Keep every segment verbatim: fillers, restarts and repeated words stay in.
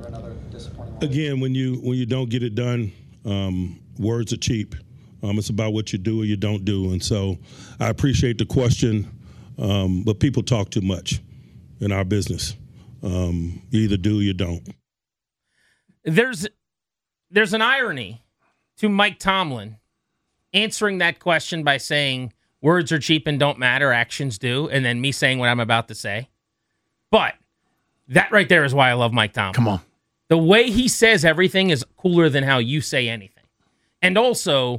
Another disappointing Again, when you when you don't get it done, um, words are cheap. Um, it's about what you do or you don't do. And so I appreciate the question, um, but people talk too much in our business. Um, you either do or you don't. There's there's an irony to Mike Tomlin answering that question by saying words are cheap and don't matter, actions do, and then me saying what I'm about to say. But that right there is why I love Mike Tomlin. Come on. The way he says everything is cooler than how you say anything. And also,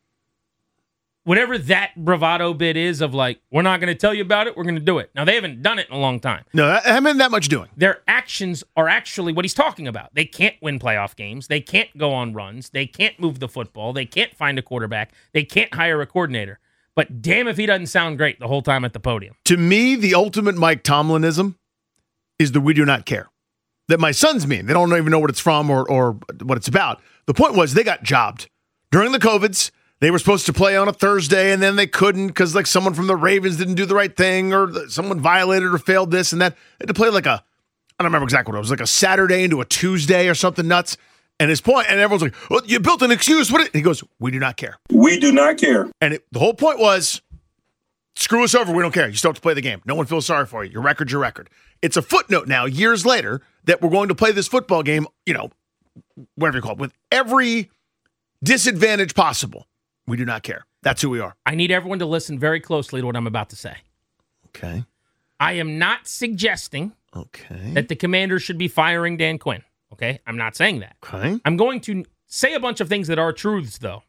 whatever that bravado bit is of like, we're not going to tell you about it, we're going to do it. Now, they haven't done it in a long time. No, I haven't been that much doing. Their actions are actually what he's talking about. They can't win playoff games. They can't go on runs. They can't move the football. They can't find a quarterback. They can't hire a coordinator. But damn if he doesn't sound great the whole time at the podium. To me, the ultimate Mike Tomlinism is the we do not care. That my sons mean. They don't even know what it's from or or what it's about. The point was they got jobbed. During the COVIDs, they were supposed to play on a Thursday, and then they couldn't because like someone from the Ravens didn't do the right thing or someone violated or failed this and that. They had to play like a, I don't remember exactly what it was, like a Saturday into a Tuesday or something nuts. And his point, and everyone's like, well, you built an excuse. What? He goes, we do not care. We do not care. And it, the whole point was, screw us over. We don't care. You still have to play the game. No one feels sorry for you. Your record's your record. It's a footnote now, years later, that we're going to play this football game, you know, whatever you call it, with every disadvantage possible. We do not care. That's who we are. I need everyone to listen very closely to what I'm about to say. Okay. I am not suggesting Okay. that the Commanders should be firing Dan Quinn. Okay? I'm not saying that. Okay. I'm going to say a bunch of things that are truths, though.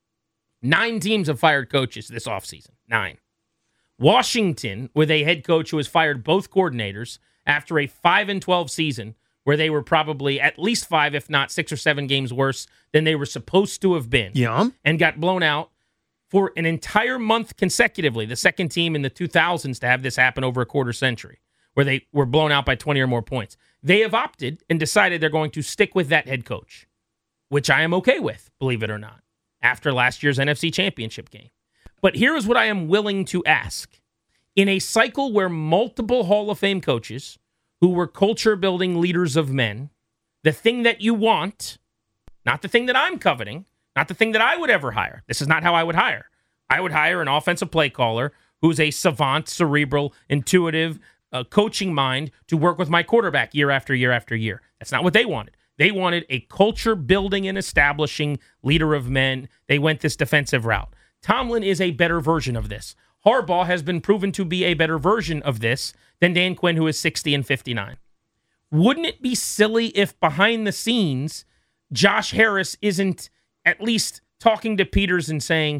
Nine teams have fired coaches this offseason. Nine. Washington, with a head coach who has fired both coordinators after a five and twelve season, where they were probably at least five, if not six or seven games worse than they were supposed to have been. Yeah. And got blown out for an entire month consecutively, the second team in the two thousands to have this happen over a quarter century, where they were blown out by twenty or more points. They have opted and decided they're going to stick with that head coach, which I am okay with, believe it or not, after last year's N F C Championship game. But here is what I am willing to ask. In a cycle where multiple Hall of Fame coaches who were culture-building leaders of men, the thing that you want, not the thing that I'm coveting, not the thing that I would ever hire. This is not how I would hire. I would hire an offensive play caller who's a savant, cerebral, intuitive, uh, coaching mind to work with my quarterback year after year after year. That's not what they wanted. They wanted a culture-building and establishing leader of men. They went this defensive route. Tomlin is a better version of this. Harbaugh has been proven to be a better version of this than Dan Quinn, who is sixty and fifty-nine. Wouldn't it be silly if behind the scenes, Josh Harris isn't at least talking to Peters and saying,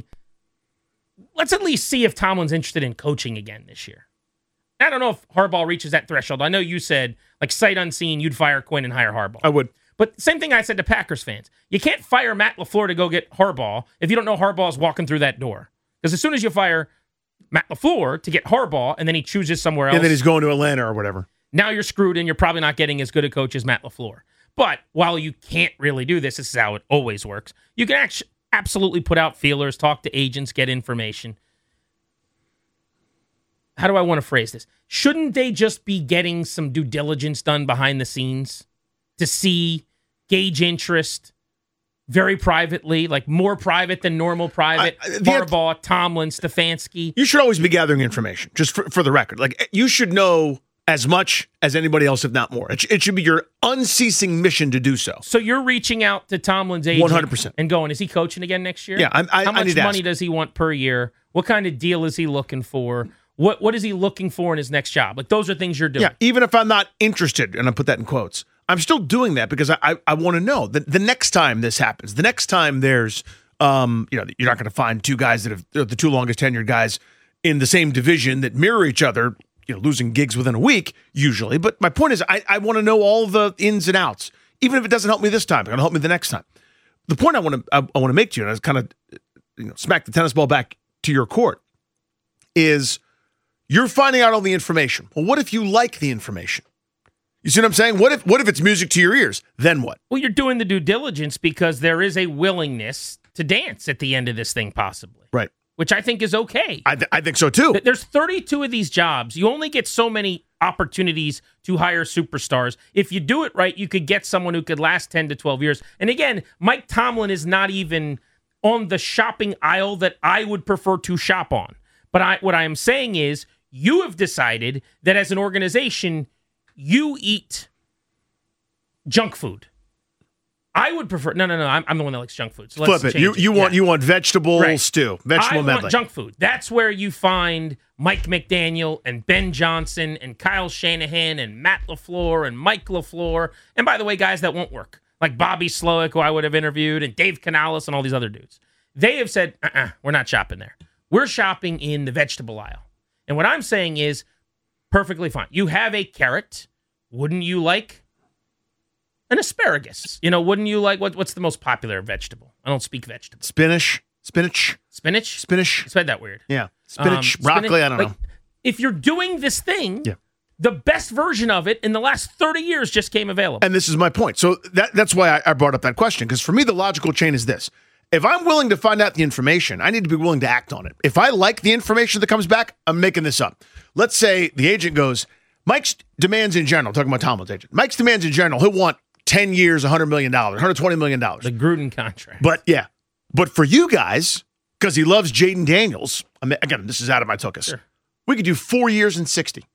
let's at least see if Tomlin's interested in coaching again this year? I don't know if Harbaugh reaches that threshold. I know you said, like, sight unseen, you'd fire Quinn and hire Harbaugh. I would. But same thing I said to Packers fans. You can't fire Matt LaFleur to go get Harbaugh if you don't know Harbaugh's walking through that door. Because as soon as you fire Matt LaFleur to get Harbaugh and then he chooses somewhere else. And then he's going to Atlanta or whatever. Now you're screwed and you're probably not getting as good a coach as Matt LaFleur. But while you can't really do this, this is how it always works. You can actually absolutely put out feelers, talk to agents, get information. How do I want to phrase this? Shouldn't they just be getting some due diligence done behind the scenes to see, gauge interest very privately, like more private than normal private? I, Harbaugh, Tomlin, Stefanski. You should always be gathering information, just for, for the record. Like, you should know as much as anybody else, if not more. It, it should be your unceasing mission to do so. So you're reaching out to Tomlin's agent one hundred percent and going, is he coaching again next year? Yeah. I, I, How much I need money to does he want per year? What kind of deal is he looking for? What What is he looking for in his next job? Like, those are things you're doing. Yeah, even if I'm not interested, and I put that in quotes, I'm still doing that because I I, I want to know that the next time this happens, the next time there's, um, you know, you're not going to find two guys that have the two longest tenured guys in the same division that mirror each other, you know, losing gigs within a week usually. But my point is, I, I want to know all the ins and outs, even if it doesn't help me this time. It's going to help me the next time. The point I want to I, I want to make to you, and I kind of, you know, smack the tennis ball back to your court, is you're finding out all the information. Well, what if you like the information? You see what I'm saying? What if what if it's music to your ears? Then what? Well, you're doing the due diligence because there is a willingness to dance at the end of this thing, possibly. Right. Which I think is okay. I, th- I think so, too. There's thirty-two of these jobs. You only get so many opportunities to hire superstars. If you do it right, you could get someone who could last ten to twelve years. And again, Mike Tomlin is not even on the shopping aisle that I would prefer to shop on. But I, what I am saying is, you have decided that as an organization, you eat junk food. I would prefer no, no, no. I'm, I'm the one that likes junk food. So let's flip it. change You it. you want Yeah. you want vegetable Right. stew, vegetable I medley. want junk food. That's where you find Mike McDaniel and Ben Johnson and Kyle Shanahan and Matt LaFleur and Mike LaFleur. And by the way, guys that won't work, like Bobby Slowick, who I would have interviewed, and Dave Canales and all these other dudes. They have said, uh-uh, we're not shopping there. We're shopping in the vegetable aisle. And what I'm saying is perfectly fine. You have a carrot. Wouldn't you like an asparagus? You know, wouldn't you like, what, what's the most popular vegetable? I don't speak vegetables. Spinach, spinach, Spinach? spinach. I said that weird. Yeah, spinach, Um, broccoli. spinach- I don't like, know. If you're doing this thing, Yeah. the best version of it in the last thirty years just came available. And this is my point. So that that's why I, I brought up that question, because for me, the logical chain is this. If I'm willing to find out the information, I need to be willing to act on it. If I like the information that comes back, I'm making this up. Let's say the agent goes, Mike's demands in general, talking about Tomlin's agent, Mike's demands in general, he'll want ten years, one hundred million dollars, one hundred twenty million dollars. the Gruden contract. But yeah, but for you guys, because he loves Jaden Daniels, I mean, again, this is out of my tuchus. Sure. We could do four years and sixty.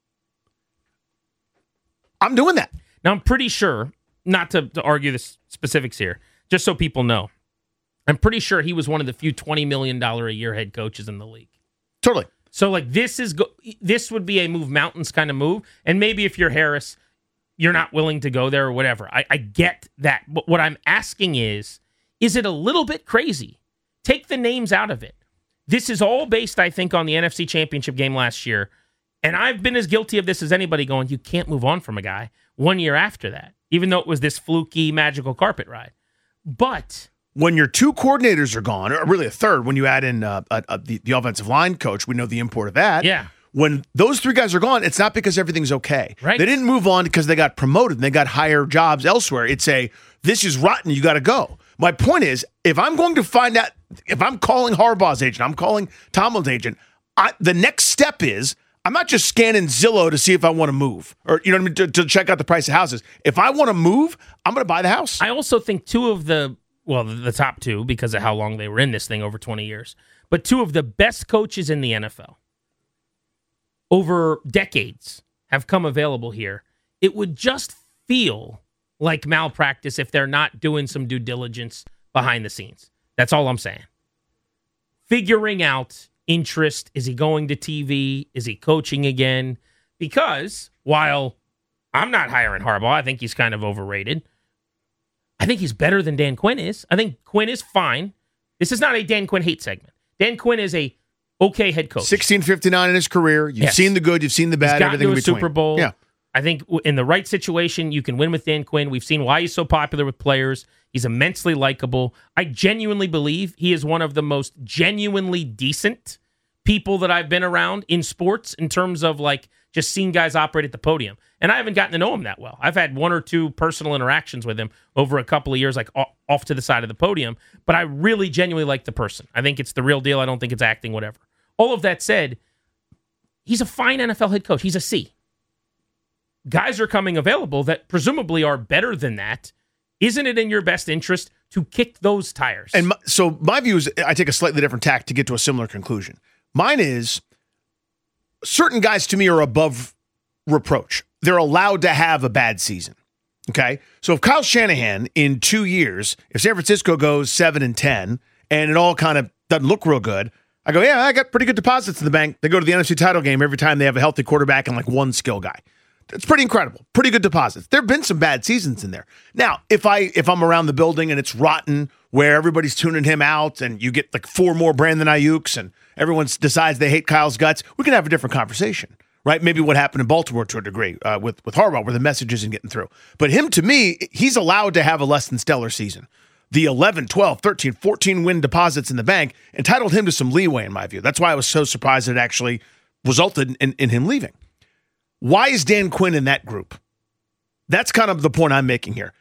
I'm doing that. Now, I'm pretty sure, not to, to argue the s- specifics here, just so people know, I'm pretty sure he was one of the few twenty million dollars a year head coaches in the league. Totally. So, like, this is go- this would be a move mountains kind of move. And maybe if you're Harris, you're not willing to go there or whatever. I, I get that. But what I'm asking is, is it a little bit crazy? Take the names out of it. This is all based, I think, on the N F C Championship game last year. And I've been as guilty of this as anybody going, you can't move on from a guy one year after that, even though it was this fluky, magical carpet ride. But When your two coordinators are gone, or really a third, when you add in uh, uh, uh, the, the offensive line coach, we know the import of that. yeah, When those three guys are gone, it's not because everything's okay. Right. They didn't move on because they got promoted and they got higher jobs elsewhere. It's a, this is rotten, you got to go. My point is, if I'm going to find out, if I'm calling Harbaugh's agent, I'm calling Tomlin's agent, I, the next step is, I'm not just scanning Zillow to see if I want to move, or you know what I mean, to, to check out the price of houses. If I want to move, I'm going to buy the house. I also think two of the, well, the, the top two, because of how long they were in this thing over twenty years, but two of the best coaches in the N F L over decades have come available here. It would just feel like malpractice if they're not doing some due diligence behind the scenes. That's all I'm saying. Figuring out interest. Is he going to T V? Is he coaching again? Because while I'm not hiring Harbaugh, I think he's kind of overrated. I think he's better than Dan Quinn is. I think Quinn is fine. This is not a Dan Quinn hate segment. Dan Quinn is a okay head coach. sixteen fifty-nine in his career. You've Yes. seen the good, you've seen the He's bad, gotten everything to in a between. Super Bowl. Yeah. I think w- in the right situation, you can win with Dan Quinn. We've seen why he's so popular with players. He's immensely likable. I genuinely believe he is one of the most genuinely decent people that I've been around in sports in terms of like just seeing guys operate at the podium. And I haven't gotten to know him that well. I've had one or two personal interactions with him over a couple of years, like o- off to the side of the podium. But I really genuinely like the person. I think it's the real deal. I don't think it's acting, whatever. All of that said, he's a fine N F L head coach. He's a C. Guys are coming available that presumably are better than that. Isn't it in your best interest to kick those tires? And my, so my view is I take a slightly different tack to get to a similar conclusion. Mine is certain guys to me are above reproach. They're allowed to have a bad season. Okay. So if Kyle Shanahan in two years, if San Francisco goes seven and ten and it all kind of doesn't look real good, I go, yeah, I got pretty good deposits in the bank. They go to the N F C title game every time they have a healthy quarterback and like one skill guy. It's pretty incredible. Pretty good deposits. There have been some bad seasons in there. Now, if I if I'm around the building and it's rotten where everybody's tuning him out and you get like four more Brandon Ayuks and everyone decides they hate Kyle's guts, we can have a different conversation, right? Maybe what happened in Baltimore to a degree uh, with, with Harbaugh where the message isn't getting through. But him, to me, he's allowed to have a less than stellar season. The eleven, twelve, thirteen, fourteen win deposits in the bank entitled him to some leeway, in my view. That's why I was so surprised it actually resulted in, in him leaving. Why is Dan Quinn in that group? That's kind of the point I'm making here.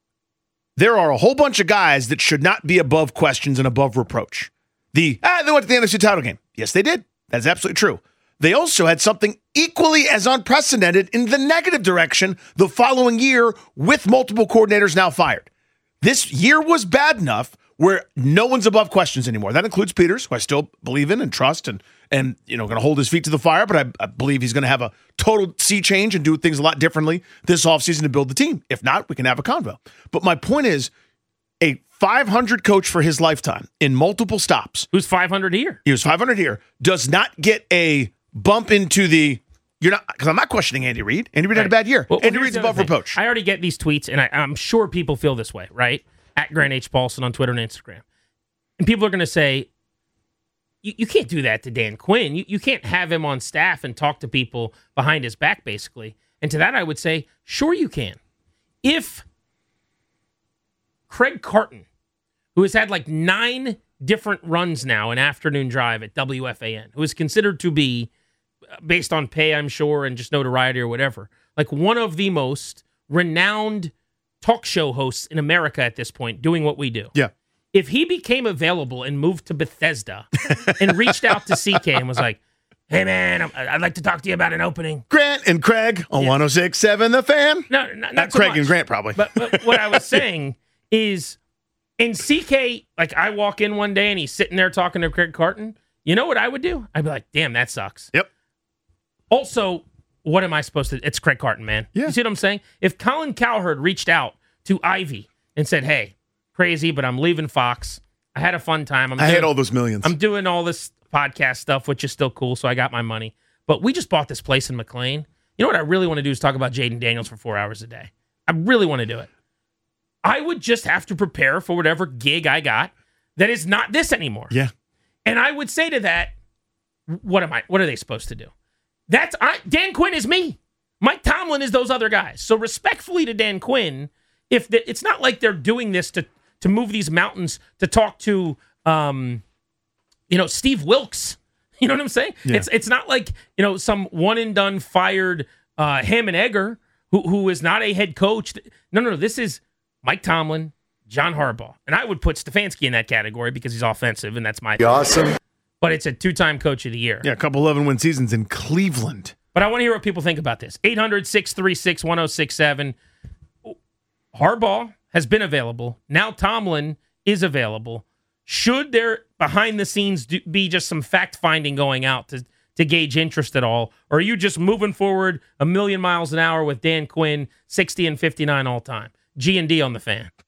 There are a whole bunch of guys that should not be above questions and above reproach. The, ah, they went to the N F C title game. Yes, they did. That's absolutely true. they also had something equally as unprecedented in the negative direction the following year with multiple coordinators now fired. This year was bad enough where no one's above questions anymore. That includes Peters, who I still believe in and trust and, and you know, going to hold his feet to the fire, but I, I believe he's going to have a total sea change and do things a lot differently this offseason to build the team. If not, we can have a convo. But my point is, a five hundred coach for his lifetime in multiple stops. Who's five hundred here? He was five hundred here. Does not get a bump into the, you're not, because I'm not questioning Andy Reid. Andy Reid right. had a bad year. Well, Andy well, Reid's above reproach. I already get these tweets, and I, I'm sure people feel this way, right? At Grant H. Paulson on Twitter and Instagram. And people are going to say, you, you can't do that to Dan Quinn. You, you can't have him on staff and talk to people behind his back, basically. And to that, I would say, sure you can. If Craig Carton, who has had like nine different runs now in afternoon drive at W F A N, who is considered to be, based on pay, I'm sure, and just notoriety or whatever, like one of the most renowned talk show hosts in America at this point, doing what we do. Yeah. If he became available and moved to Bethesda and reached out to C K and was like, hey, man, I'm, I'd like to talk to you about an opening. Grant and Craig on yeah. one oh six point seven The Fan. No, not, not not so Craig much. and Grant, probably. But, but what I was saying is, in C K, like I walk in one day and he's sitting there talking to Craig Carton, you know what I would do? I'd be like, damn, that sucks. Yep. Also, what am I supposed to, it's Craig Carton, man. Yeah. You see what I'm saying? If Colin Cowherd reached out to Ivy and said, hey, crazy, but I'm leaving Fox. I had a fun time. I'm I doing, had all those millions. I'm doing all this podcast stuff, which is still cool, so I got my money. But we just bought this place in McLean. You know what I really want to do is talk about Jaden Daniels for four hours a day. I really want to do it. I would just have to prepare for whatever gig I got that is not this anymore. Yeah. And I would say to that, what am I? What are they supposed to do? That's I, Dan Quinn is me. Mike Tomlin is those other guys. So respectfully to Dan Quinn, if the, it's not like they're doing this to to move these mountains to talk to, um, you know, Steve Wilkes. You know what I'm saying? Yeah. It's it's not like, you know, some one and done fired uh, Ham and Egger who who is not a head coach. No, no, no. This is Mike Tomlin, John Harbaugh, and I would put Stefanski in that category because he's offensive, and that's my awesome. But it's a two-time coach of the year. Yeah, a couple eleven-win seasons in Cleveland. But I want to hear what people think about this. eight hundred, six three six, one oh six seven. Harbaugh has been available. Now Tomlin is available. Should there, behind the scenes, do, be just some fact-finding going out to, to gauge interest at all? Or are you just moving forward a million miles an hour with Dan Quinn, sixty and fifty-nine all time? G and D on the Fan.